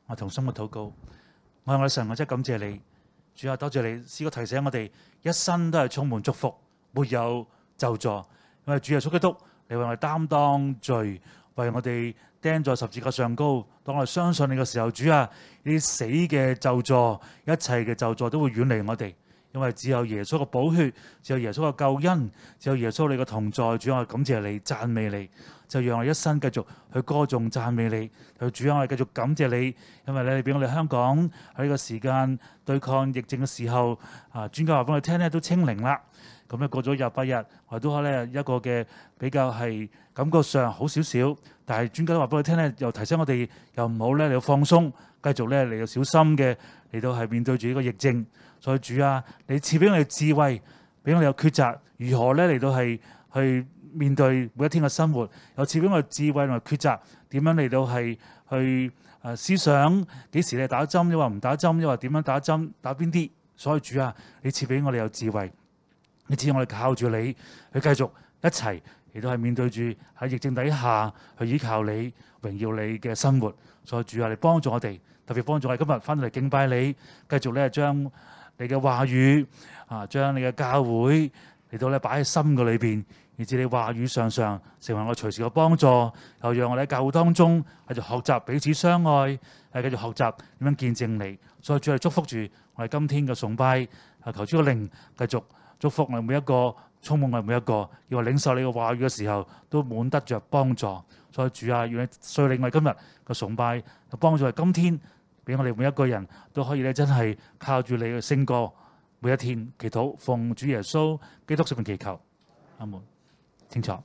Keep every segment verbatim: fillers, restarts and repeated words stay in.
我同心嘅禱告。我係我嘅神，我真係感謝你，主啊，多謝你試過提醒我哋，一生都係充滿祝福，沒有咒詛。因為主耶穌基督，你為我哋擔當罪，為我哋釘在十字架上高。當我哋相信你嘅時候，主啊，呢啲死嘅咒詛，一切嘅咒詛都會遠離我哋。因為只有耶穌嘅寶血，只有耶穌嘅救恩，只有耶穌你嘅同在。主啊，我感謝你，讚美你，就讓我一生繼續去歌頌讚美你。主啊，我哋繼續感謝你，因為你俾我哋香港喺呢個時間對抗疫症嘅時候，啊，專家話俾我哋聽咧都清零啦。咁咧過咗廿八日，我哋都可咧一個嘅比較係感覺上好少少，但係專家都話俾我哋聽咧，又提醒我哋又唔好咧嚟到放鬆，繼續咧嚟到小心嘅嚟到係面對住呢個疫症。所以主啊，你賜俾我哋智慧，俾我哋有抉擇，如何咧嚟到係去面對每一天嘅生活，又賜俾我哋智慧同埋抉擇，點樣嚟到係去誒思想幾時你打針，又話唔打針，又話點樣打針，打邊啲？所以主啊，你賜俾我哋有智慧，你賜我哋靠住你去繼續一齊，亦都係面對住喺疫症底下去依靠你榮耀你嘅生活。所以主啊，你幫助我哋，特別幫助我哋今日翻到嚟敬拜你，繼續咧將你嘅話語啊，將你嘅教會嚟到咧擺喺心嘅裏邊，以至你話語上上成為我隨時嘅幫助，又讓我哋喺教會當中繼續學習彼此相愛，係繼續學習點樣見證你。所以主係祝福住我哋今天嘅崇拜，啊求主嘅靈繼續祝福我哋每一個，充滿我哋每一個，要我領受你嘅話語嘅時候都滿得着幫助。所以主啊，願你率領我哋今日嘅崇拜，幫助我哋今天。俾我哋每一個人都可以咧，真係靠住你嘅聖歌，每一天祈禱，奉主耶穌基督聖名祈求，阿門。清楚。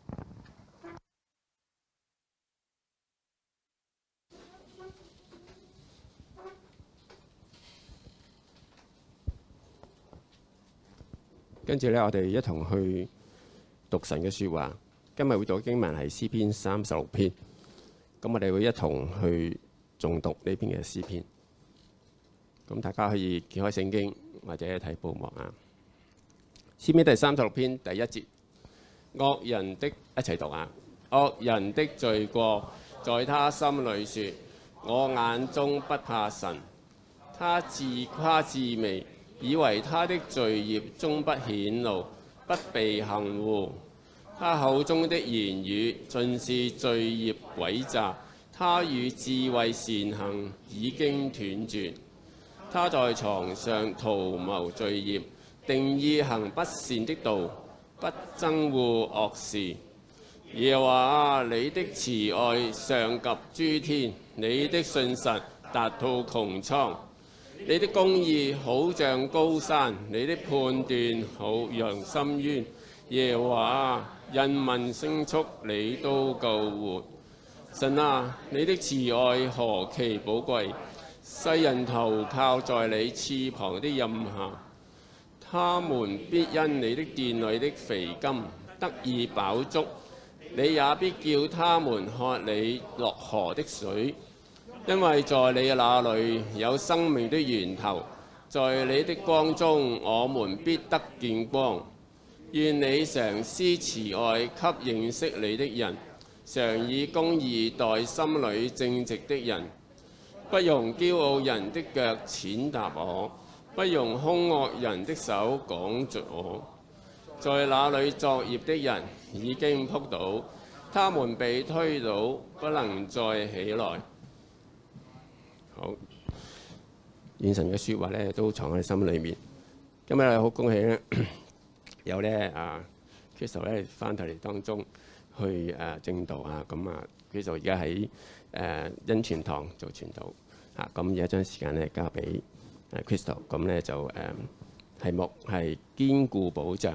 跟住咧，我哋一同去讀神嘅説話。今日會讀嘅經文係詩篇三十六篇。咁我哋會一同去誦讀呢篇嘅詩篇，咁大家可以揭開聖經或者睇報幕啊。詩篇第三十六篇第一節，惡人的一齊讀啊！惡人的罪過在他心裏說，我眼中不怕神。他自誇自媚，以為他的罪孽終不顯露，不被行護。他口中的言語盡是罪孽詭詐。他與智慧善行已經斷絕，他在床上圖謀罪孽，定意行不善的道，不憎惡惡事。耶和華啊，你的慈愛上及諸天，你的信實達到穹蒼，你的公義好像高山，你的判斷好像深淵。耶和華啊，人民牲畜你都救活。神啊，你的慈愛何其寶貴！世人投靠在你翅膀的蔭下，他們必因你的殿裏的肥甘得以飽足，你也必叫他們喝你落河的水，因為在你那裏有生命的源頭，在你的光中我們必得見光。願你常施慈愛給認識你的人，常以公義待心裏正直的人，不容驕傲人的腳踐踏我，不容兇惡人的手趕逐我。在那裏作孽的人已經仆倒，他們被推倒，不能再起來。好，願神嘅説話咧都藏喺心裏面。今日好恭喜咧，有咧啊 Crystal 咧翻到嚟當中。去誒正道啊，咁啊，佢就而家喺誒恩泉堂做傳道嚇，咁而家將時間咧交俾誒 Crystal，咁咧就誒題目係堅固保障，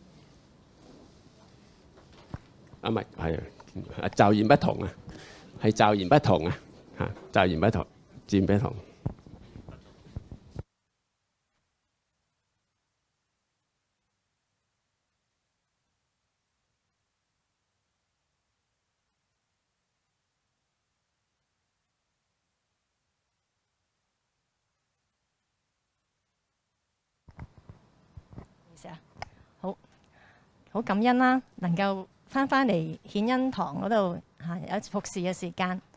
啊唔係係啊驟然不同啊，係驟然不同啊嚇，驟然不同，漸不同。 好好感恩啦，能夠翻返嚟顯恩堂嗰度嚇有服侍嘅時間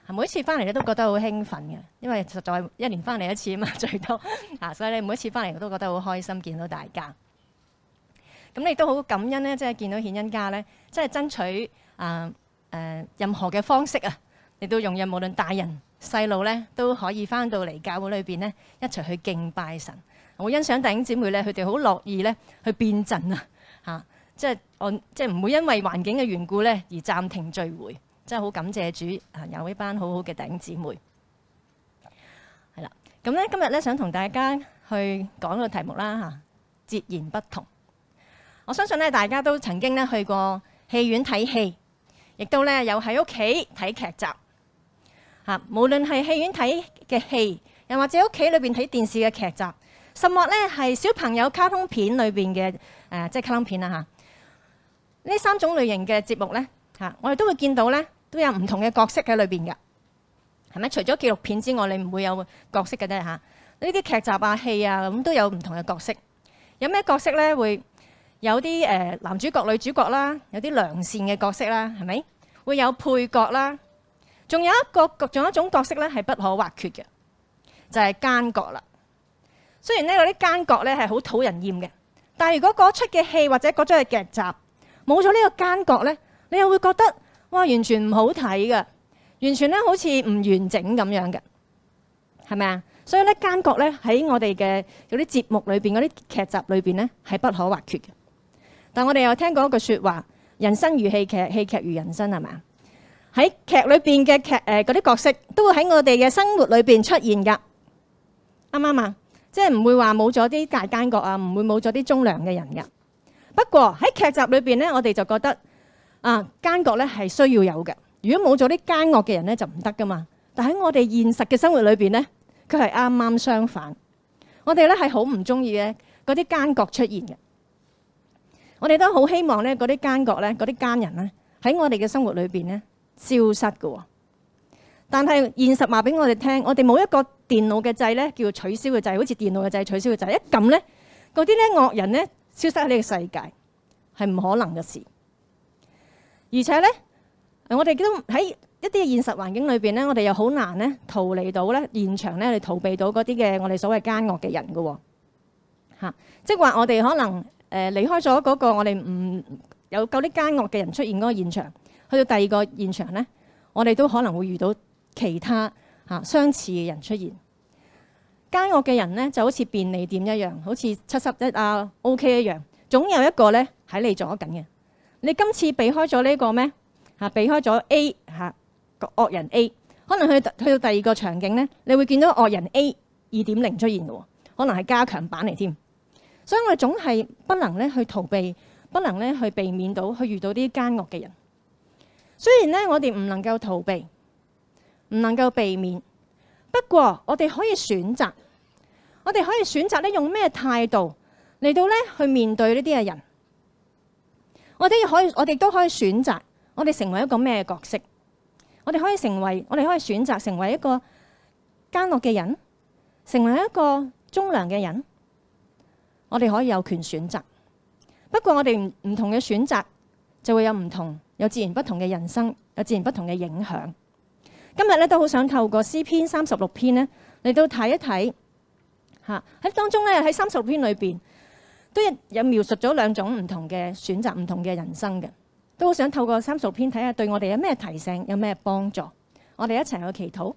每一次翻嚟咧都覺得好興奮嘅，因為實在一年翻嚟一次啊嘛，最多啊，所以你每一次翻嚟我都覺得好開心，見到大家。咁你都好感恩咧，即係見到顯恩家咧，即係爭取啊誒、呃、任何嘅方式啊，你都容忍無論大人細路咧都可以翻到嚟教會裏邊咧一齊去敬拜神。我欣賞弟兄姊妹咧，佢哋好樂意咧去變陣啊嚇，即係我即係唔會因為環境嘅緣故咧而暫停聚會。真係好感謝主啊！有呢班好好嘅弟兄姊妹，係啦。咁咧今日咧想同大家去講個題目啦嚇，截然不同。我相信咧大家都曾經咧去過戲院睇戲，亦都咧有喺屋企睇劇集嚇。無論係戲院睇嘅戲，又或者屋企裏邊睇電視嘅劇集，甚或咧係小朋友卡通片裏邊嘅誒，即係卡通片啦嚇。呢三種類型嘅節目咧嚇，我哋都會見到咧。都有唔同嘅角色喺裏邊㗎，係咪？除咗紀錄片之外，你唔會有角色嘅啫嚇。呢啲劇集啊、戲啊咁都有唔同嘅角色。有咩角色咧？會有啲誒、呃、男主角、女主角啦，有啲良善嘅角色啦，係咪？會有配角啦，仲有一個，仲有一種角色咧係不可或缺嘅，就係、是、奸角啦。雖然呢嗰啲奸角咧係好討人厭嘅，但係如果嗰出嘅戲或者嗰出嘅劇集冇咗呢個奸角咧，你又會覺得，哇！完全唔好睇嘅，完全咧好似唔完整咁樣嘅，係咪啊？所以咧奸角咧喺我哋嘅嗰啲節目裏邊、嗰啲劇集裏邊咧係不可或缺嘅。但我哋又聽過一句説話：人生如戲劇，戲劇如人生，係咪啊？喺劇裏邊嘅劇誒嗰啲角色都會喺我哋嘅生活裏邊出現㗎，啱唔啱啊？即係唔會話冇咗啲大奸角啊，唔會冇咗啲忠良嘅人㗎。不過喺劇集裏邊咧，我哋就覺得。啊，奸角咧係需要有嘅。如果冇咗啲奸惡嘅人咧，就唔得噶嘛。但喺我哋現實嘅生活裏邊咧，佢係啱啱相反。我哋咧係好唔中意嘅嗰啲奸角出現嘅。我哋都好希望咧嗰啲奸角咧、嗰啲奸人咧喺我哋嘅生活裏邊咧消失嘅。但係現實話俾我哋聽，我哋冇一個電腦嘅掣咧叫取消嘅掣，好似電腦嘅掣取消嘅掣，一撳咧嗰啲咧惡人咧消失喺呢個世界係唔可能嘅事。而且咧，我哋都喺一啲現實環境裏邊咧，我哋又好難咧逃離到咧現場咧，嚟逃避到嗰啲嘅我哋所謂奸惡嘅人嘅喎嚇。即係話我哋可能誒離開咗嗰個我哋唔有夠啲奸惡嘅人出現嗰個現場，去到第二個現場咧，我哋都可能會遇到其他嚇相似嘅人出現。奸惡嘅人咧就好似便利店一樣，好似七十一啊 OK 一樣，總有一個咧喺你左緊嘅。你今次避開咗呢個咩嚇？避開咗 A 嚇個惡人 A， 可能去去到第二個場景咧，你會見到惡人 A 二點零出現嘅喎，可能係加強版嚟添。所以我哋總係不能咧去逃避，不能咧去避免到去遇到啲奸惡嘅人。雖然咧我哋唔能夠逃避，唔能夠避免，不過我哋可以選擇，我哋可以選擇咧用咩態度嚟到咧去面對呢啲嘅人。我哋可以，我哋都可以選擇，我哋成為一個咩角色？我哋可以成為，我哋可以選擇成為一個奸惡嘅人，成為一個忠良嘅人。我哋可以有權選擇。不過我哋唔唔同嘅選擇，就會有唔同，有自然不同嘅人生，有自然不同嘅影響。今日咧都好想透過詩篇三十六篇咧嚟到睇一睇嚇喺當中咧喺三十六篇裏邊。都有描述咗兩種唔同嘅選擇，唔同嘅人生嘅，都好想透過三十六篇睇下對我哋有咩提醒，有咩幫助。我哋一齊去祈禱。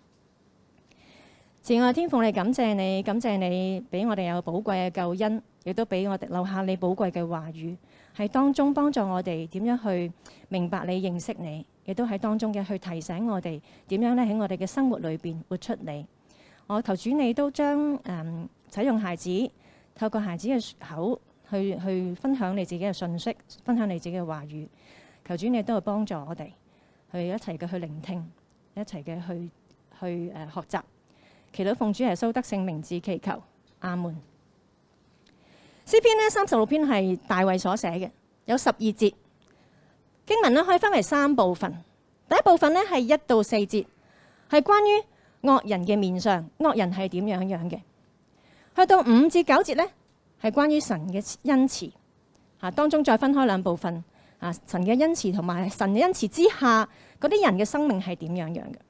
慈愛天父，你感謝你，感謝你俾我哋有寶貴嘅救恩，亦都俾我哋留下你寶貴嘅話語，喺當中幫助我哋點樣去明白你、認識你，亦都喺當中嘅去提醒我哋點樣咧喺我哋嘅生活裏邊活出你。我求主你都將誒、嗯、使用孩子。透過孩子嘅口去去分享你自己嘅信息，分享你自己嘅話語。求主你都會幫助我哋去一齊嘅去聆聽，一齊嘅去去誒、呃、學習。祈禱奉主耶穌得聖名字祈求，阿門。詩篇呢三十六篇係大衛所寫嘅，有十二節經文呢可以分為三部分。第一部分呢係一到四節，係關於惡人嘅面相，惡人係點樣樣嘅。去到五至九節呢，係關於神嘅恩慈嚇，當中再分開兩部分嚇，神嘅恩慈同埋神嘅恩慈之下嗰啲人嘅生命係點樣樣嘅。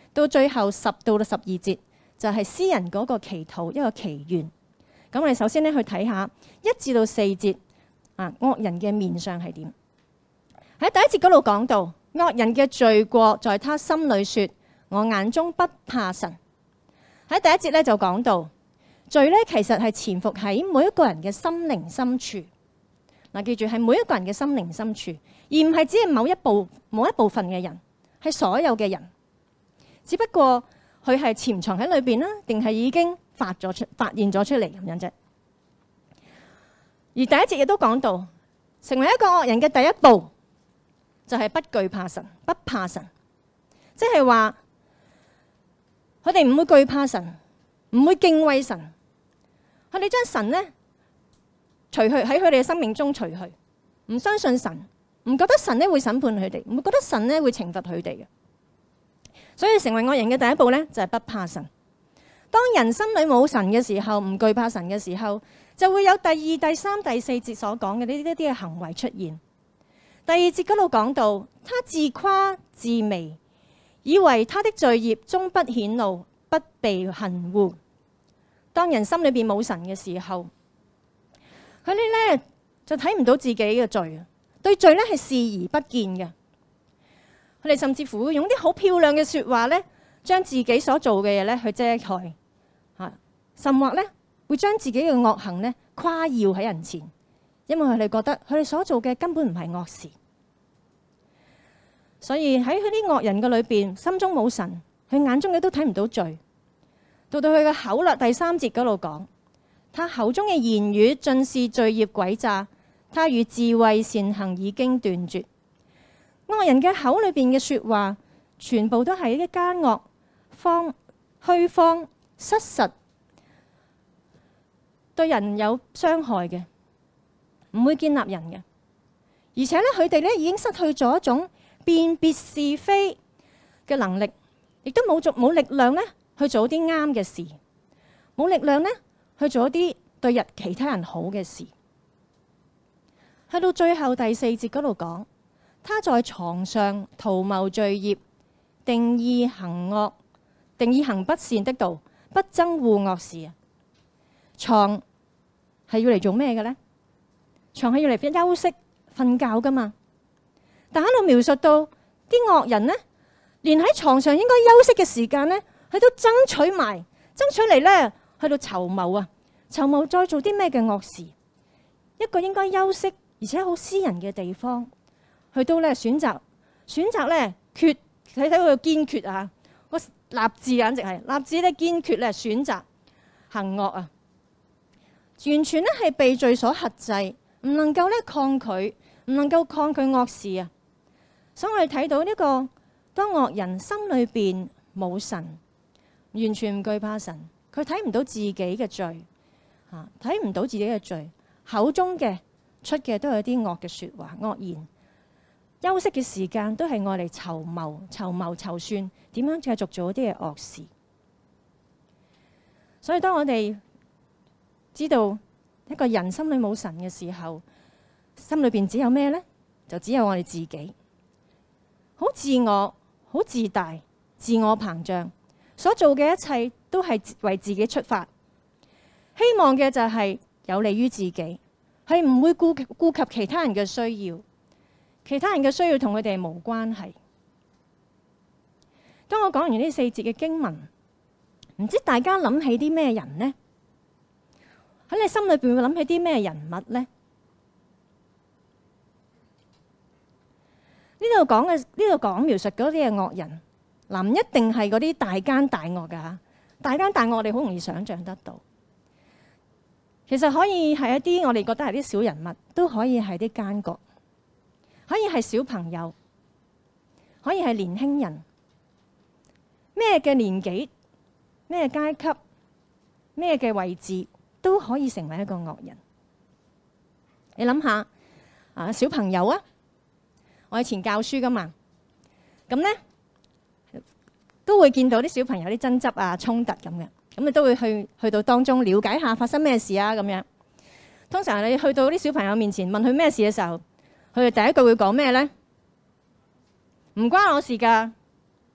到最後十到十二節就係詩人嗰個祈禱一個祈願。咁我哋首先咧去睇下一至到四節啊，惡人嘅面相係點？喺第一節嗰度講到惡人嘅罪過在他心裏說，我眼中不怕神。喺第一節咧就講到罪咧其實係潛伏喺每一個人嘅心靈深處。嗱，記住係每一個人嘅心靈深處，而唔係只係某一部某一部分嘅人，係所有嘅人。只不過佢係潛藏喺裏邊啦，定係已經發咗出發現咗出嚟咁樣啫。而第一節亦都講到，成為一個惡人嘅第一步就係不懼怕神，不怕神，即係話佢哋唔會懼怕神，唔會敬畏神，佢哋將神呢除去喺佢哋嘅生命中除去，唔相信神，唔覺得神呢會審判佢哋，唔會覺得神呢會懲罰佢哋嘅。所以成為惡人嘅第一步呢，就係不怕神。當人心裏冇神嘅時候，唔懼怕神嘅時候，就會有第二、第三、第四節所講嘅呢一啲嘅行為出現。第二節嗰度講到，他自誇自媚，以為他的罪孽終不顯露，不被恨惡。當人心裏邊冇神嘅時候，佢哋呢就睇唔到自己嘅罪，對罪呢係視而不見嘅。佢哋甚至乎會用啲好漂亮嘅説話咧，將自己所做嘅嘢咧去遮蓋嚇，甚或咧會將自己嘅惡行咧誇耀喺人前，因為佢哋覺得佢哋所做嘅根本唔係惡事。所以喺佢啲惡人嘅裏邊，心中冇神，佢眼中嘅都睇唔到罪。到到佢嘅口啦，第三節嗰度講，他口中嘅言語盡是罪孽詭詐，他與智慧善行已經斷絕。惡人嘅口裏邊嘅說話，全部都係一啲奸惡、謊、虛謊、失實，對人有傷害嘅，唔會建立人嘅。而且咧，佢哋咧已經失去咗一種辨別是非嘅能力，亦都冇做冇力量咧去做啲啱嘅事，冇力量咧去做一啲對人其他人好嘅事。去到最後第四節嗰度講。他在床上圖謀罪孽，定意行惡，定意行不善的道，不憎惡惡事啊！床係要嚟做咩嘅呢？床係要嚟休息、瞓覺噶嘛？但喺度描述到啲惡人呢，連喺床上應該休息嘅時間呢，佢都爭取埋，爭取嚟呢，去到籌謀啊！籌謀再做啲咩嘅惡事？一個應該休息而且好私人嘅地方。佢都咧選擇選擇咧決睇睇佢堅決啊！個立志簡直係立志咧堅決咧選擇行惡啊！完全咧係被罪所轄制，唔能夠咧抗拒，唔能夠抗拒惡事啊！所以我哋睇到呢個當惡人心裏邊冇神，完全唔懼怕神，佢睇唔到自己嘅罪啊，睇唔到自己嘅罪，口中嘅出嘅都係啲惡嘅説話、惡言。休息嘅時間都係愛嚟籌謀、籌謀、籌算，點樣繼續做啲嘅惡事。所以當我哋知道一個人心裏冇神嘅時候，心裏邊只有咩呢？就只有我哋自己，好自我、好自大、自我膨脹，所做嘅一切都係為自己出發，希望嘅就係有利於自己，係唔會顧顧及其他人嘅需要。其他人嘅需要同佢哋冇關係。當我講完呢四節嘅經文，唔知大家諗起啲咩人呢？喺你心裏邊會諗起啲咩人物呢？呢度講嘅呢度講描述嗰啲嘅惡人，嗱唔一定係嗰啲大奸大惡㗎嚇。大奸大惡我哋好容易想像得到。其實可以係一啲我哋覺得係啲小人物，都可以係啲奸角。可以係小朋友，可以係年輕人，咩嘅年紀、咩階級、咩嘅位置，都可以成為一個惡人。你諗下啊，小朋友啊，我以前教書噶嘛，咁呢都會見到啲小朋友啲爭執啊、衝突咁嘅，咁你都會去去到當中了解下發生咩事啊咁樣。通常你去到啲小朋友面前問佢咩事嘅時候，佢哋第一句會講咩呢？唔關我事㗎，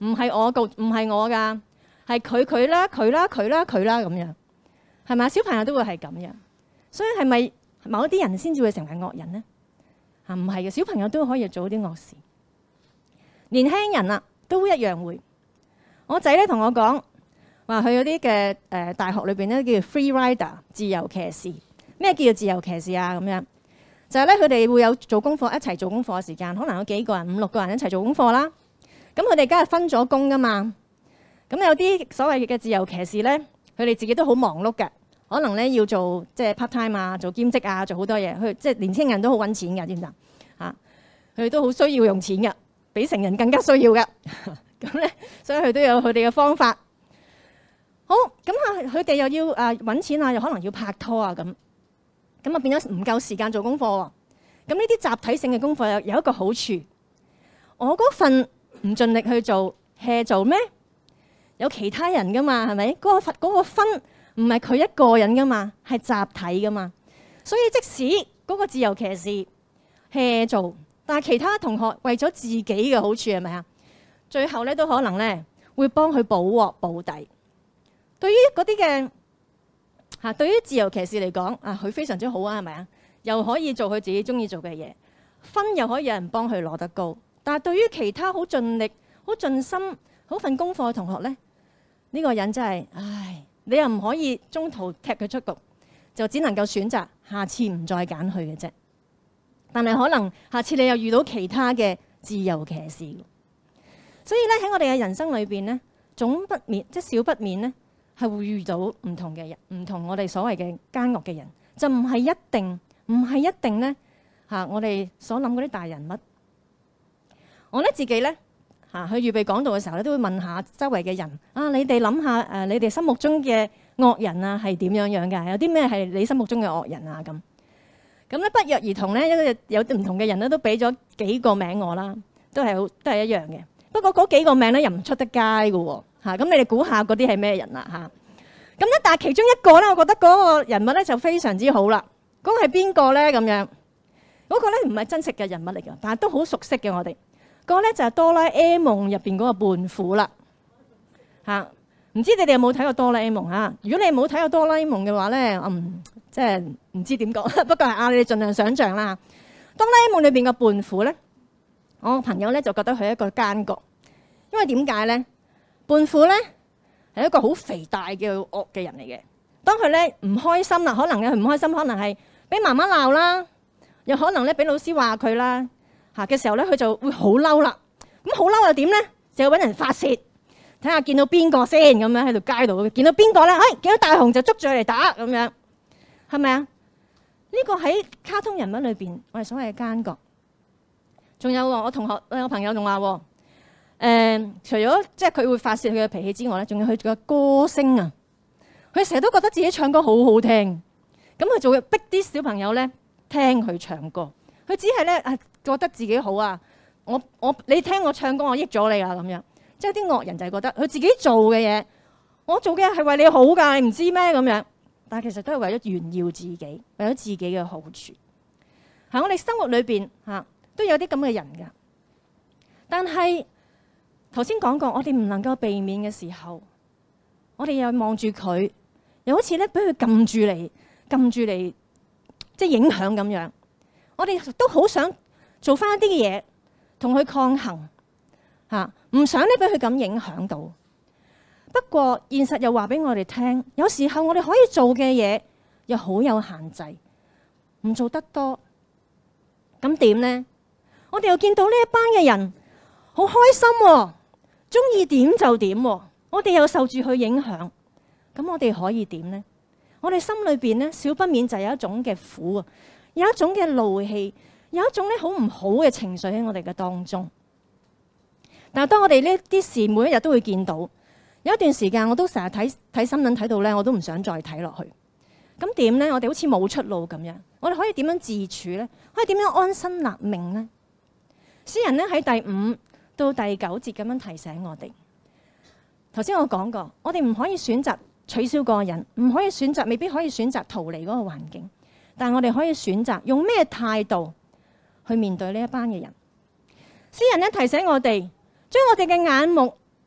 唔係我告，唔係我㗎，係佢佢啦，佢啦，佢啦，佢啦咁樣，係咪？小朋友都會係咁樣，所以係咪某啲人先至會成為惡人呢？嚇，唔係嘅，小朋友都可以做啲惡事，年輕人啊都一樣會。我仔咧同我講話，佢有啲嘅誒大學裏邊咧叫做 free rider 自由騎士。咩叫做自由騎士啊？咁樣就係咧，佢哋會有做功課一齊做功課嘅時間，可能有幾個人五六個人一齊做功課啦。咁佢哋梗係分咗工噶嘛。咁有啲所謂嘅自由騎士咧，佢哋自己都好忙碌嘅，可能咧要做即係 part time 啊，做兼職啊，做好多嘢。佢即係年輕人都好揾錢㗎，知唔知啊？嚇，佢哋都好需要用錢㗎，比成人更加需要㗎。咁咧，所以佢都有佢哋嘅方法。好，咁啊，佢哋又要啊揾錢啊，又可能要拍拖啊咁。咁啊變咗唔夠時間做功課喎。咁呢啲集體性嘅功課有有一個好處，我嗰份唔盡力去做 hea 做咩？有其他人噶嘛，係咪？嗰個分嗰個分唔係佢一個人噶嘛，係集體噶嘛。所以即使嗰個自由騎士 hea 做，但係其他同學為咗自己嘅好處係咪啊？最後咧都可能咧會幫佢補鑊補底。對於嗰啲嘅嚇，對於自由騎士嚟講啊，佢非常之好啊，係咪啊？又可以做佢自己中意做嘅嘢，分又可以有人幫佢攞得高。但係對於其他好盡力、好盡心、好份功課嘅同學咧，呢個人真係唉，你又唔可以中途踢佢出局，就只能夠選擇下次唔再揀佢嘅啫。但係可能下次你又遇到其他嘅自由騎士，所以咧喺我哋嘅人生裏邊咧，總不免即係少不免咧，係會遇到唔同嘅人，唔同我哋所謂嘅奸惡嘅人，就唔係一定，唔係一定咧嚇。我哋所諗嗰啲大人物，我咧自己咧嚇去預備講道嘅時候咧，都會問下周圍嘅人啊，你哋諗下誒，你哋心目中嘅惡人啊係點樣樣㗎？有啲咩係你心目中嘅惡人啊？咁咁咧不約而同咧，有有啲唔同嘅人咧都俾咗幾個名我啦，都係好都係一樣嘅。不過嗰幾個名咧又唔出得街㗎喎嚇，咁你哋估下嗰啲係咩人啦嚇？咁咧但係其中一個咧，我覺得嗰個人物咧就非常之好啦。嗰個係邊個咧？咁樣嗰個咧唔係真實嘅人物嚟㗎，但係都好熟悉嘅我哋。嗰個咧就係哆啦 A 夢入邊嗰個胖虎啦嚇。唔知你哋有冇睇過哆啦 A 夢嚇？如果你冇睇過哆啦 A 夢嘅話咧，我唔即係唔知點講。不過係啊，你哋盡量想像啦。哆啦 A 夢裏邊嘅胖虎咧，我個朋友咧就覺得佢係一個奸角，因為點解咧？胖虎咧係一個好肥大嘅惡嘅人嚟嘅。當佢咧唔開心啦，可能佢唔開心，可能係俾媽媽鬧啦，又可能咧俾老師話佢啦嚇嘅時候咧，佢就會好嬲啦。咁好嬲又點咧？就要揾人發泄，睇下見到邊個先咁樣喺條街度，見到邊個咧？哎，見到大雄就捉住佢嚟打咁樣，係咪啊？呢個喺卡通人物裏邊，我哋所謂嘅奸角。仲有我同學，我朋友仲話喎，誒，除咗即係佢會發泄佢嘅脾氣之外咧，仲有佢嘅歌聲啊！佢成日都覺得自己唱歌好好聽，咁佢就會逼啲小朋友咧聽佢唱歌。佢只係咧啊覺得自己好啊，我我你聽我唱歌，我益咗你啊咁樣。即係啲惡人就係覺得佢自己做嘅嘢，我做嘅係為你好㗎，你唔知咩咁樣？但係其實都係為咗炫耀自己，為咗自己嘅好處。喺我哋生活裏邊嚇都有啲咁嘅人㗎。但係頭先講過，我哋唔能夠避免嘅時候，我哋又望住佢。又好似咧，俾佢撳住嚟，撳住嚟，即係影響咁樣。我哋都好想做翻一啲嘅嘢，同佢抗衡嚇，唔想咧俾佢咁影響到。不過現實又話俾我哋聽，有時候我哋可以做嘅嘢又好有限制，唔做得多，咁點呢？我哋又見到呢一班嘅人好開心喎，中意點就點喎，我哋又受住佢影響。咁我哋可以點呢？我哋心裏邊咧，少不免就有一種嘅苦啊，有一種嘅怒氣，有一種咧好唔好嘅情緒喺我哋嘅當中。但係當我哋呢啲事每一日都會見到，有一段時間我都成日睇睇新聞睇到咧，我都唔想再睇落去。咁點呢？我哋好似冇出路咁樣，我哋可以點樣自處呢？可以點樣安身立命呢？詩人咧喺第五到第九節咁樣提醒我哋。頭先我講過，我哋唔可以選擇取消個人，唔可以選擇，未必可以選擇逃離嗰個環境，但我哋可以選擇用咩態度去面對呢一班嘅人。詩人咧提醒我哋，將我哋嘅眼目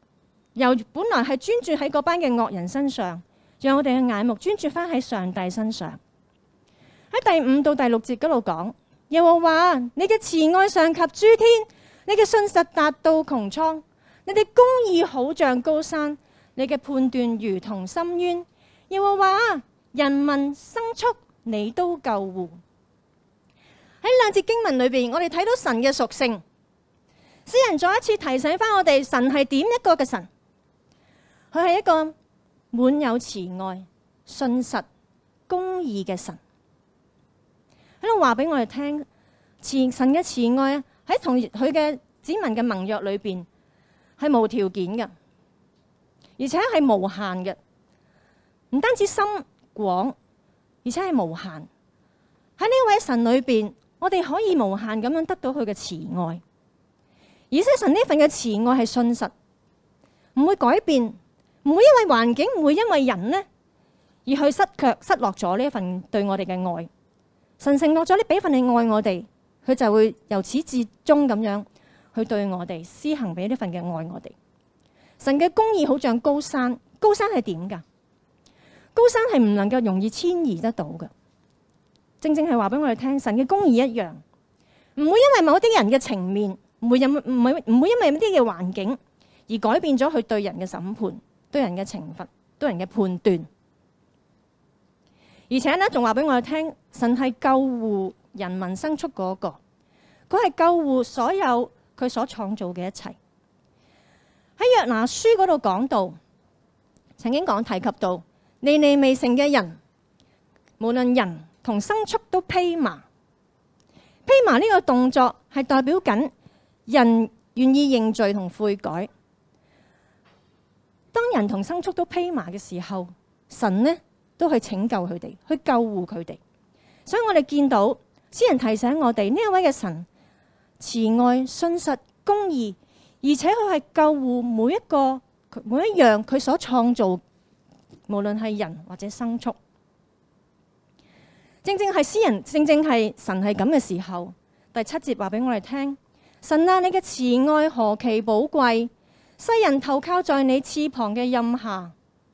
由本來係專注喺嗰班嘅惡人身上，讓我哋嘅眼目專注翻喺上帝身上。喺第五到第六節嗰度講，耶和華你嘅慈愛上及諸天，你嘅信實達到穹蒼，你嘅公義好像高山，你嘅判斷如同深淵。耶和華人民牲畜你都救護。喺兩節經文裏邊，我哋睇到神嘅屬性。詩人再一次提醒翻我哋，神係點一個嘅神？佢係一個滿有慈愛、信實、公義嘅神。喺度話俾我哋聽，慈神嘅慈愛喺同佢嘅子民嘅盟約裏邊係無條件嘅，而且係無限嘅。唔單止深廣，而且係無限。喺呢位神裏邊，我哋可以無限咁樣得到佢嘅慈愛。而且神呢份嘅慈愛係信實，唔會改變，唔會因為環境，唔會因為人呢而去失卻失落咗呢一份對我哋嘅愛。神承諾咗呢俾份你愛我哋，佢就會由始至終咁樣去對我哋施行俾呢份嘅愛我哋。神嘅公義好像高山，高山係點㗎？高山係唔能夠容易遷移得到嘅。正正係話俾我哋聽，神嘅公義一樣，唔會因為某啲人嘅情面，唔會因唔係唔會因為一啲嘅環境而改變咗佢對人嘅審判、對人嘅懲罰、對人嘅判斷。而且呢，仲話俾我哋聽，神係救護人民牲畜嗰個，佢係救護所有佢所創造嘅一切。喺約拿書嗰度講到，曾經講提及到尼尼微城嘅人，無論人同牲畜都披麻。披麻呢個動作係代表緊人願意認罪同悔改。當人同牲畜都披麻嘅時候，神呢都去拯救佢哋，去救護佢哋。所以我哋見到詩人提醒我哋呢一位嘅神慈愛、信實、公義，而且佢係救護每一個每一樣佢所創造，無論係人或者牲畜。正正係詩人，正正係神係咁嘅時候，第七節話俾我哋聽：神啊，你嘅慈愛何其寶貴，世人投靠在你翅膀嘅蔭下。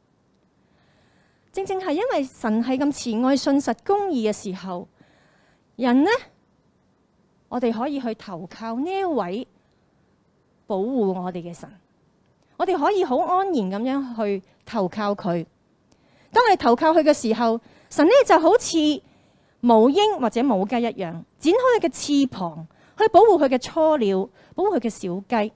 正正係因為神係咁慈愛、信實、公義嘅時候，人呢，我哋可以去投靠呢一位保護我哋嘅神，我哋可以好安然咁樣去投靠佢。當我哋投靠佢嘅時候，神呢就好似母鷹或者母雞一樣，展開佢嘅翅膀去保護佢嘅雛鳥，保護佢嘅小雞。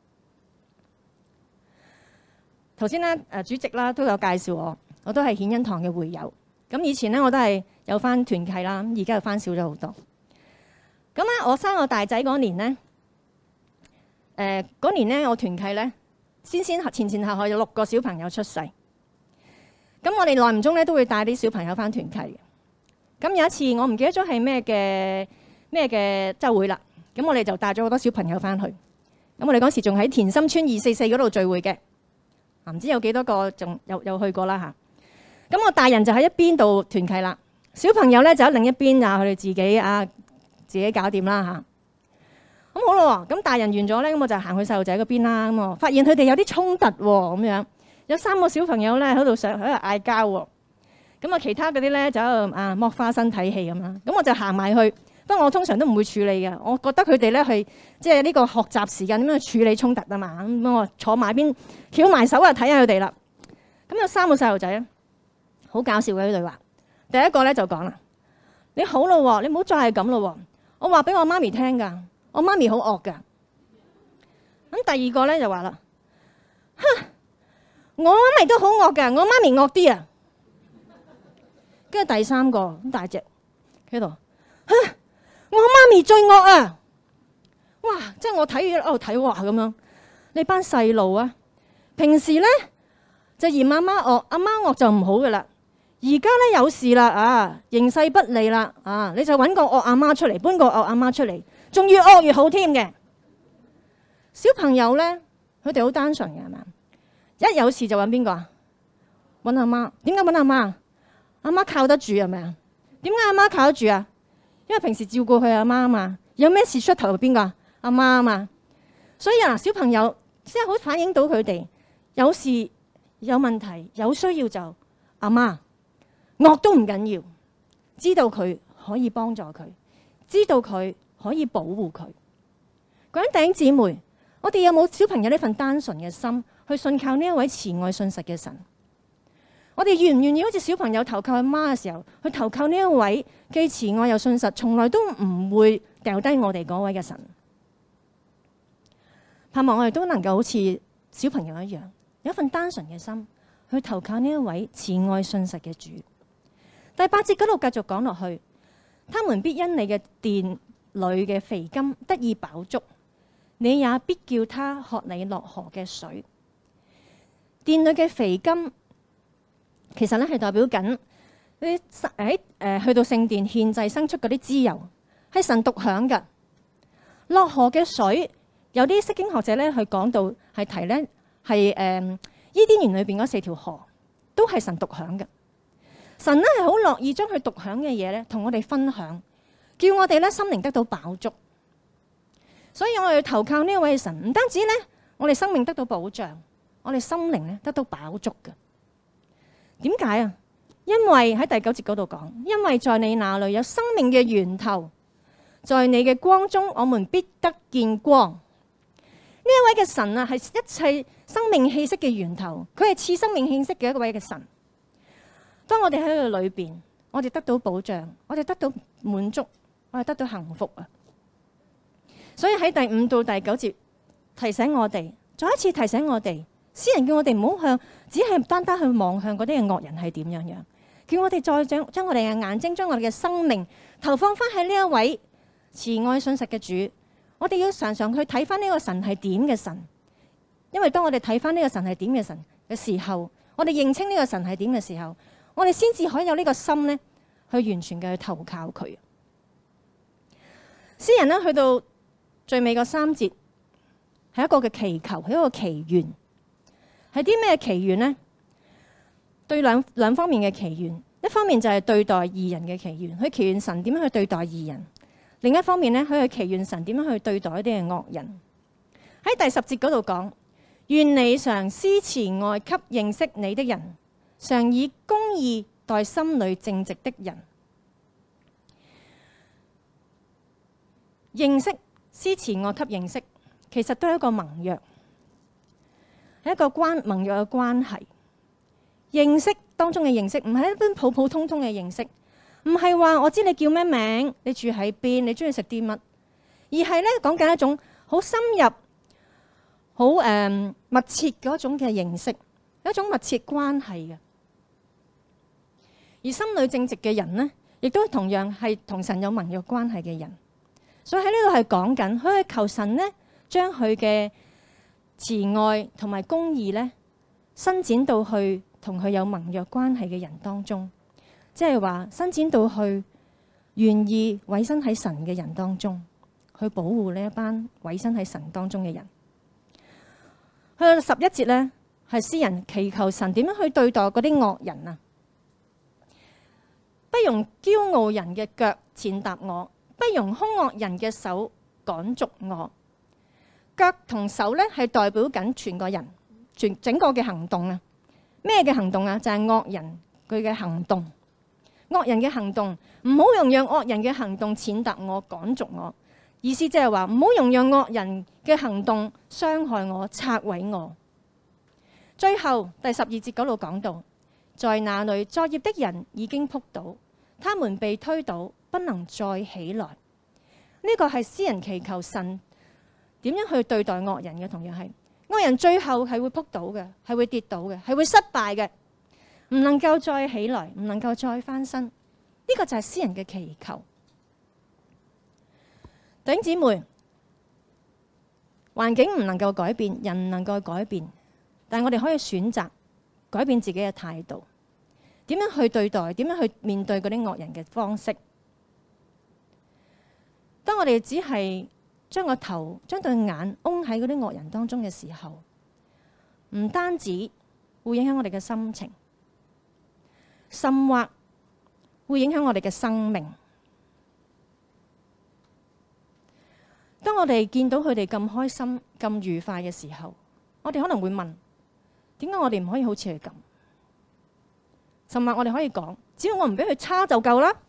頭先呢，誒主席啦都有介紹我。我都係顯恩堂嘅會友，咁以前咧我都係有返團契啦，而家又返少咗好多。咁咧，我生我大仔嗰年咧，誒、呃、嗰年咧我團契咧，先先前前後後有六個小朋友出世。咁我哋耐唔中咧都會帶啲小朋友返團契嘅。咁有一次我唔記得咗係咩嘅咩嘅週會啦，咁我哋就帶咗好多小朋友返去。咁我哋嗰時仲喺田心村二四四嗰度聚會嘅，唔知有幾多個仲有有去過啦嚇。咁我大人就喺一邊度團契啦，小朋友咧就喺另一邊啊，佢哋自己啊自己搞掂啦嚇。咁好啦，咁大人完咗咧，咁我就行去細路仔嗰邊啦。咁我發現佢哋有啲衝突喎，咁樣有三個小朋友咧喺度上喺度嗌交喎。咁啊，其他嗰啲咧就喺度啊剝花生睇戲咁啦。咁我就行埋去，不過我通常都唔會處理嘅。我覺得佢哋咧係即係呢個學習時間點樣去處理衝突啊嘛。咁我坐埋邊，翹埋手啊睇下佢哋啦。咁有三個細路仔咧。好搞笑嘅呢對話，第一個咧就講啦：你好咯，你唔好再係咁咯。我話俾我媽咪聽㗎，我媽咪好惡㗎。咁第二個咧就話啦：哼，我媽咪都好惡㗎，我媽咪惡啲啊。跟住第三個咁大隻喺度，哼，我媽咪最惡啊！哇！即係我睇喺度睇話咁樣，你班細路啊，平時咧就嫌阿媽惡，阿媽惡就唔好㗎啦。而家咧有事啦啊，形勢不利啦啊，你就揾個惡阿媽出嚟，搬個惡阿媽出嚟，仲越惡越好添嘅。小朋友咧，佢哋好單純嘅係嘛？一有事就揾邊個啊？揾阿媽。點解揾阿媽？阿媽靠得住係咪啊？點解阿媽靠得住啊？因為平時照顧佢阿媽啊嘛。有咩事出頭係邊個啊？阿媽啊嘛。所以啊，小朋友即係好反映到佢哋有事有問題有需要就阿媽，惡都唔緊要，知道佢可以幫助佢，知道佢可以保護佢。各位弟兄姊妹，我哋有冇小朋友呢份單純嘅心去信靠呢一位慈愛信實嘅神？我哋願唔願意好似小朋友投靠阿媽嘅時候，去投靠呢一位既慈愛又信實，從來都唔會掉低我哋嗰位嘅神？盼望我哋都能夠好似小朋友一樣，有一份單純嘅心去投靠呢一位慈愛信實嘅主。第八節嗰度繼續講落去，他們必因你嘅殿裏嘅肥甘得以飽足，你也必叫他喝你落河嘅水。殿裏嘅肥甘其實咧係代表緊啲喺誒去到聖殿獻祭生出嗰啲脂油，係神獨享嘅。落河嘅水，有啲釋經學者咧去講到係提咧係誒伊甸園裏邊嗰四條河都係神獨享嘅。神咧係好樂意將佢獨享嘅嘢咧同我哋分享，叫我哋咧心靈得到飽足。所以我哋要投靠呢一位神，唔單止咧我哋生命得到保障，我哋心靈咧得到飽足嘅。點解啊？因為喺第九節嗰度講，因為在你那裏有生命嘅源頭，在你嘅光中，我們必得見光。呢一位嘅神啊，係一切生命氣息嘅源頭，佢係賜生命氣息嘅一位嘅神。當我哋喺佢裏邊，我哋得到保障，我哋得到滿足，我哋得到幸福啊！所以喺第五到第九節提醒我哋，再一次提醒我哋。詩人叫我哋唔好向，只係單單去望向嗰啲嘅惡人係點樣樣，叫我哋再將將我哋嘅眼睛，將我哋嘅生命投放翻喺呢一位慈愛信實嘅主。我哋要常常去睇翻呢個神係點嘅神，因為當我哋睇翻呢個神係點嘅神嘅時候，我哋認清呢個神係點嘅時候，我哋先至可以有呢個心咧，去完全嘅去投靠佢。詩人呢去到最尾個三節，係一個嘅祈求，係一個祈願。係啲咩祈願呢？對兩兩方面嘅祈願，一方面就係對待義人嘅祈願，佢祈願神點樣去對待義人；另一方面呢，佢去祈願神點樣去對待一啲嘅惡人。喺第十節嗰度講，願你常施慈愛給認識你的人，常以公義待心裏正直的人。認識施慈愛給認識，其實都係一個盟約。係一個關盟約嘅關係，認識當中嘅認識，唔係一般普普通通嘅認識，唔係話我知你叫咩名，你住喺邊，你中意食啲乜，而係咧講緊一種好深入、好誒、嗯、密切嗰種嘅認識，一種密切關係嘅。而心裏正直嘅人呢，亦都同樣係同神有盟約關係嘅人，所以喺呢度係講緊佢係求神呢，將佢嘅慈愛同埋公義咧，伸展到去同佢有盟約關係嘅人當中，即係話伸展到去願意委身喺神嘅人當中，去保護呢一班委身喺神當中嘅人。去到十一節咧，係詩人祈求神點樣去對待嗰啲惡人啊！不容驕傲人嘅腳踐踏我，不容兇惡人嘅手趕逐我。腳同手咧係代表緊全個人，全整個嘅行動啊！咩嘅行動啊？就係惡人佢嘅行動，惡人嘅行動，唔好容讓惡人嘅行動踐踏我、趕逐我。意思即係話唔好容讓惡人嘅行動傷害我、拆毀我。最後第十二節嗰度講到，在那裏作孽的人已經仆倒，他們被推倒，不能再起來。呢個係詩人祈求神點樣去對待惡人嘅，同樣係惡人最後係會仆倒嘅，係會跌倒嘅，係會失敗嘅，唔能夠再起來，唔能夠再翻身。呢、這個就係詩人嘅祈求。弟兄姊妹，環境唔能夠改變，人唔能夠改變，但係我哋可以選擇改變自己嘅態度，點樣去對待，點樣去面對嗰啲惡人嘅方式。當我哋只係將個頭、將對眼擁喺嗰啲惡人當中嘅時候，唔單止會影響我哋嘅心情，甚或會影響我哋嘅生命。當我哋見到佢哋咁開心、咁愉快嘅時候，我哋可能會問： 點解我哋唔可以好似佢咁？甚至我哋可以講，只要我唔俾佢差就夠啦。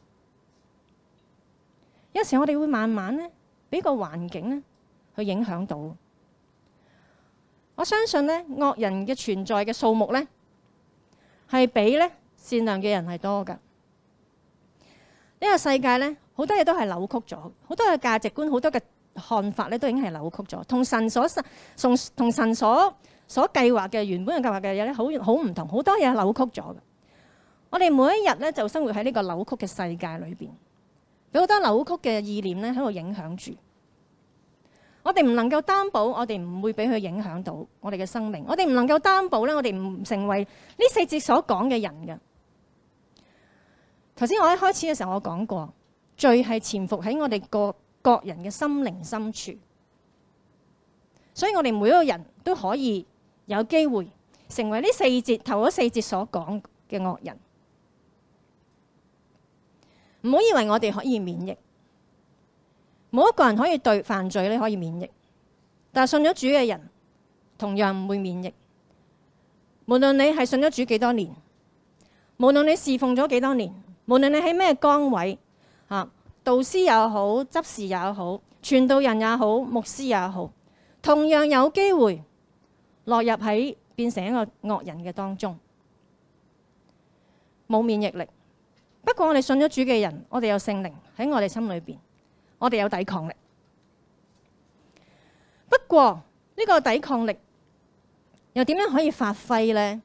有時我哋會慢慢咧，俾個環境咧去影響到。我相信咧，惡人嘅存在嘅數目咧，係比咧善良嘅人係多㗎。呢個世界咧，好多嘢都係扭曲咗，好多嘅價值觀，好多嘅看法咧，都已經係扭曲咗，同神所同同神所所計劃嘅原本嘅計劃嘅嘢咧，好好唔同，好多嘢扭曲咗嘅。我哋每一日咧就生活喺呢個扭曲嘅世界裏邊，有好多扭曲嘅意念咧喺度影響住。我哋唔能夠擔保，我哋唔會俾佢影響到我哋嘅生命。我哋唔能夠擔保咧，我哋唔成為呢四節所講嘅人嘅。頭先我一開始嘅時候，我講過，罪係潛伏喺我哋個各人嘅心靈深處，所以我哋每一個人都可以有機會成為呢四節頭嗰四節所講嘅惡人。唔好以為我哋可以免疫。冇一個人可以對犯罪咧可以免疫，但係信咗主嘅人同樣唔會免疫。無論你係信咗主幾多年，無論你侍奉咗幾多年，無論你喺咩崗位，嚇導師也好，執事也好，傳道人也好，牧師也好，同樣有機會落入喺變成一個惡人嘅當中，冇免疫力。不過我哋信咗主嘅人，我哋有聖靈喺我哋心裏邊。我哋有抵抗力，不過呢個抵抗力又點樣可以發揮呢？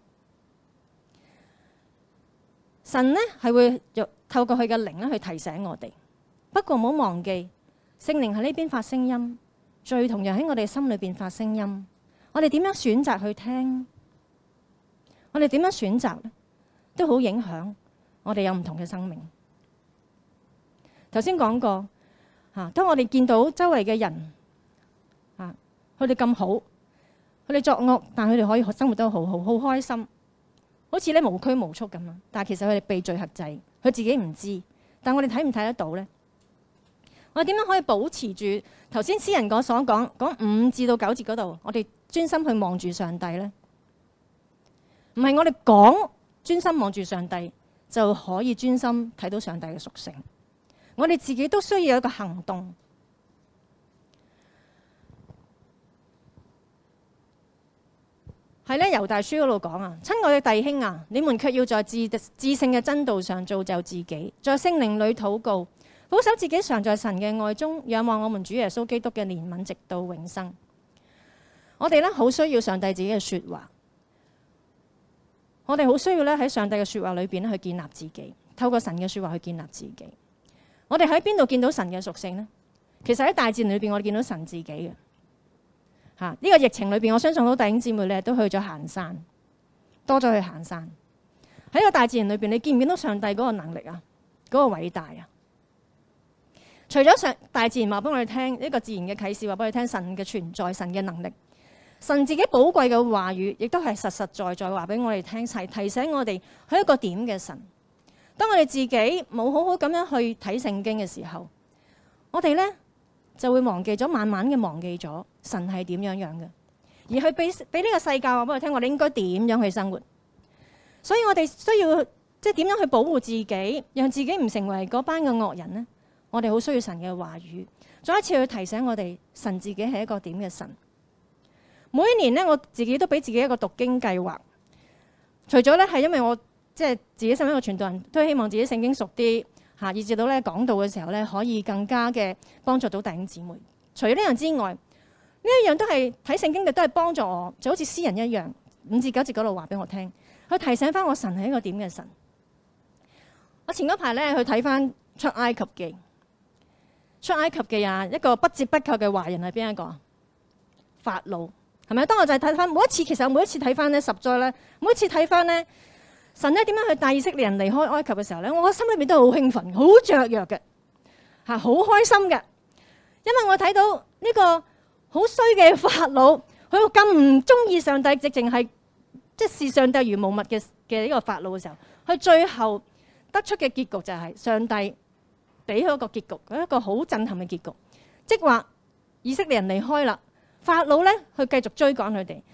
神呢係會透過佢嘅靈咧去提醒我哋。不過唔好忘記，聖靈喺呢邊發聲音，罪同樣喺我哋心裏邊發聲音。我哋點樣選擇去聽？我哋點樣選擇呢？都好影響我哋有唔同嘅生命。頭先講過。啊！當我哋見到周圍嘅人，啊，佢哋咁好，佢哋作惡，但佢哋可以生活得好好，好開心，好似咧無拘無束咁啊！但係其實佢哋被罪轄制，佢自己唔知。但我哋睇唔睇得到呢？我哋點樣可以保持住頭先詩人講所講講五至到九節嗰度，我哋專心去望住上帝呢？唔係我哋講專心望住上帝就可以專心睇到上帝嘅屬性。我哋自己都需要有一個行動，係咧猶大書嗰度講啊，親愛嘅弟兄啊，你們卻要在至至聖嘅真道上造就自己，在聖靈裏禱告，保守自己常在神嘅愛中，仰望我們主耶穌基督嘅憐憫，直到永生。我哋咧好需要上帝自己嘅說話，我哋好需要咧喺上帝嘅說話裏邊去建立自己，透過神嘅說話去建立自己。我哋喺邊度見到神嘅屬性呢？其實喺大自然裏邊，我哋見到神自己嘅。嚇，呢個疫情裏邊，我相信好多弟兄姊妹咧都去咗行山，多咗去行山。喺個大自然裏邊，你見唔見到上帝嗰個能力啊？嗰個偉大啊！除咗上大自然話俾我哋聽，呢個自然嘅啟示話俾我哋聽，神嘅存在，神嘅能力，神自己寶貴嘅話語，亦都係實實在在話俾我哋聽，係提醒我哋係一個點嘅神。當我哋自己冇好好咁樣去睇聖經嘅時候，我哋呢就會忘記咗，慢慢嘅忘記咗神係點樣樣嘅，而去俾俾呢個世界話俾我聽，我哋應該點樣去生活。所以我哋需要即係點樣去保護自己，讓自己唔成為嗰班嘅惡人呢？我哋好需要神嘅話語，再一次去提醒我哋，神自己係一個點嘅神。每一年呢，我自己都俾自己一個讀經計劃，除咗呢係因為我。即係自己身為一個傳道人，都希望自己聖經熟啲嚇，以至到咧講道嘅時候咧，可以更加嘅幫助到弟兄姊妹。除咗呢樣之外，呢一樣都係睇聖經嘅，都係幫助我，就好似詩人一樣，五至九節嗰度話俾我聽，去提醒翻我神係一個點嘅神。我前嗰排咧去睇翻出埃及記，出埃及記啊，一個不折不扣嘅壞人係邊一個？法老係咪？當我就係睇翻每一次，其實我每一次睇翻呢十災咧，每一次睇翻呢。神咧點樣去帶以色列人離開埃及嘅時候咧，我心裏面都係好興奮、好雀躍嘅嚇，好開心嘅，因為我睇到呢個好衰嘅法老，佢咁唔中意上帝，直情係即係視上帝如無物嘅嘅呢個法老嘅時候，佢最後得出嘅結局就係上帝俾佢一個結局，一個好震撼嘅結局，即係話以色列人離開啦，法老咧去繼續追趕佢哋。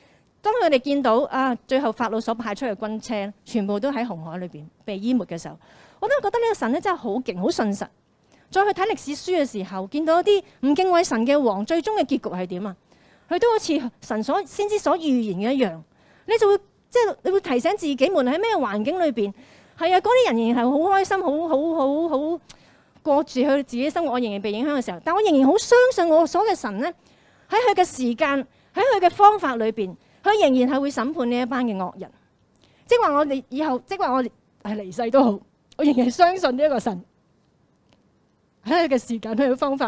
當佢哋見到啊，最後法老所派出嘅軍車，全部都喺紅海裏邊被淹沒嘅時候，我都覺得呢個神咧真係好勁，好信實。再去睇歷史書嘅時候，見到一啲唔敬畏神嘅王，最終嘅結局係點啊？佢都好似神所先知所預言嘅一樣，你就會即係你會提醒自己，無論喺咩環境裏邊，係啊，嗰啲人仍然係好開心，好好好好過住佢自己生活，我仍然被影響嘅時候，但我仍然好相信我所嘅神咧，喺佢嘅時間，喺佢嘅方法裏邊，佢仍然係會審判呢一班嘅惡人。即係話我哋以後，即係話我哋係離世都好，我仍然相信呢一個神喺佢嘅時間，佢嘅方法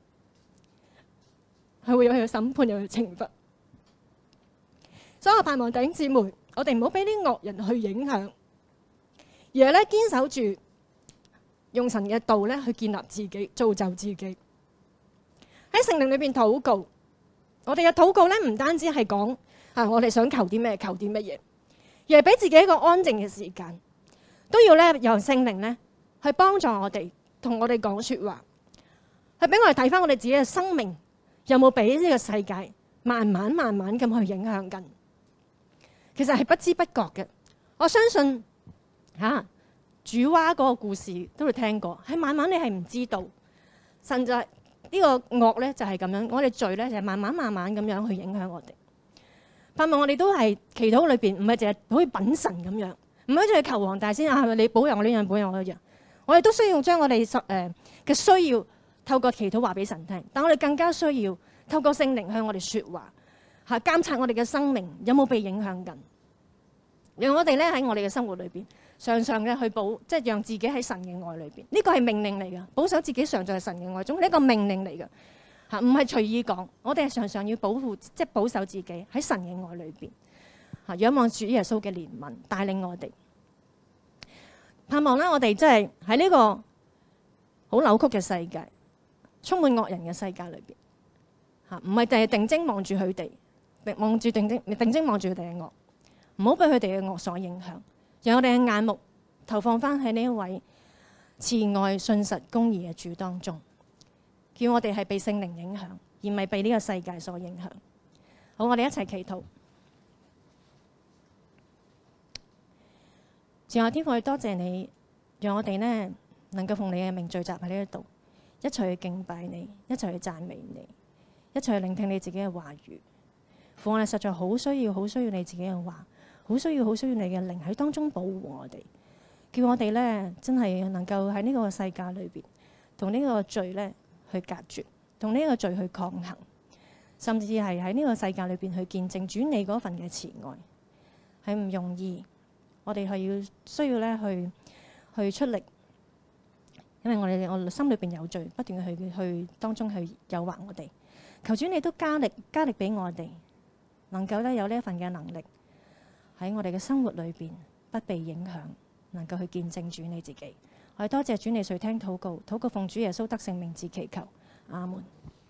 係會有佢嘅審判，有佢嘅懲罰。所以我盼望弟兄姊妹，我哋唔好俾啲惡人去影響，而係咧堅守住用神嘅道咧去建立自己，造就自己。喺聖靈裏邊禱告，我哋嘅禱告咧唔單止係講啊，我哋想求啲咩，求啲乜嘢，而係俾自己一個安靜嘅時間，都要咧由聖靈咧去幫助我哋，同我哋講說話，去俾我哋睇翻我哋自己嘅生命有冇俾呢個世界慢慢慢慢咁去影響緊。其實係不知不覺嘅。我相信嚇、啊、主娃嗰個故事都會聽過，係慢慢你係唔知道，甚至係呢個惡咧就係咁樣，我哋罪咧就係慢慢慢慢咁樣去影響我哋。盼望我哋都係祈禱裏邊，唔係淨係好似稟神咁樣，唔係淨係求黃大仙啊，係咪你保佑我呢樣保佑我嗰樣？我哋都需要將我哋誒嘅需要透過祈禱話俾神聽，但我哋更加需要透過聖靈向我哋説話。嚇監察我哋嘅生命有冇被影響緊，讓我哋咧喺我哋嘅生活裏邊，常常嘅去保，即係讓自己喺神嘅愛裏邊。呢個係命令嚟嘅，保守自己常在神嘅愛中，呢個命令嚟嘅嚇，唔係隨意講。我哋係常常要保護，即係保守自己喺神嘅愛裏邊嚇，仰望主耶穌嘅憐憫帶領我哋。盼望咧，我哋即係喺呢個好扭曲嘅世界，充滿惡人嘅世界裏邊嚇，唔係淨係定睛望住佢哋。望住定睛，定睛望住佢哋嘅惡，唔好俾佢哋嘅惡所影響，讓我哋嘅眼目投放翻喺呢一位慈愛、信實、公義嘅主當中，叫我哋係被聖靈影響，而唔係被呢個世界所影響。好，我哋一齊祈禱。慈愛天父，多謝你，讓我哋呢能夠奉你嘅名聚集喺呢一度，一齊去敬拜你，一齊去讚美你，一齊去聆聽你自己嘅話語。父，我哋實在好需要，好需要你自己嘅話，好需要，好需要你嘅靈喺當中保護我哋，叫我哋咧真係能夠喺呢個世界裏邊同呢個罪咧去隔絕，同呢個罪去抗衡，甚至係喺呢個世界裏邊去見證主你嗰份嘅慈愛，係唔容易。我哋係要需要咧去去出力，因為我哋我心裏邊有罪，不斷去去當中去誘惑我哋。求主你都加力，加力俾我哋。能夠咧有呢一份嘅能力喺我哋嘅生活裏邊不被影響，能夠去見證主你自己。我哋多謝主你垂聽禱告，禱告奉主耶穌得勝名字祈求，阿門。